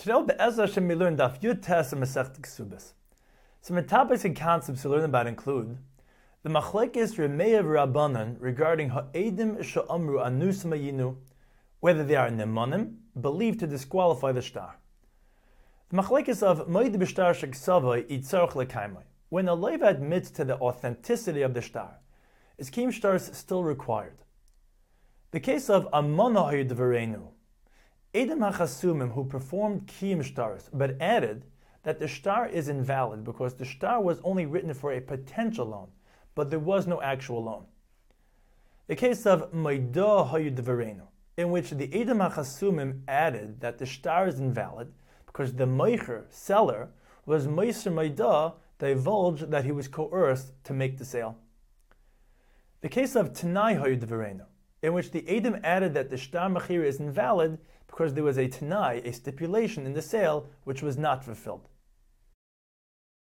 Today, Be'ezras Hashem, we learn Daf Yud Tes and Masechet Kesubos. Some topics and concepts to learn about include the Machlekes Remeyav Rabbanan regarding Ha'edim She'amru Anus Mayinu, whether they are Nemanim, believed to disqualify the shtar. The Machlekes of Moed B'Shtar Sheksavai Yitzarach Lekaimai. When a Leiva admits to the authenticity of the shtar, is Kiyum Shtars still required? The case of Amana Hayudvarenu, Edom HaChasumim who performed Kiyum Shtars, but added that the shtar is invalid because the shtar was only written for a potential loan, but there was no actual loan. The case of Maidah Hayudvarenu, in which the Edom HaChasumim added that the shtar is invalid because the Meicher, seller, was Meiser Maidah, divulged that he was coerced to make the sale. The case of Tanai Hayudvarenu, in which the Edom added that the shtar mechira is invalid because there was a Tanai, a stipulation in the sale, which was not fulfilled.